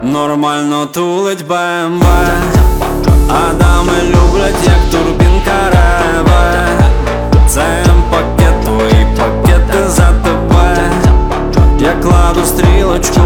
Нормально тулить БМВ, а дами люблять, як турбінка реве. Це М-пакет, твої пакети за тебе. Я кладу стрілочку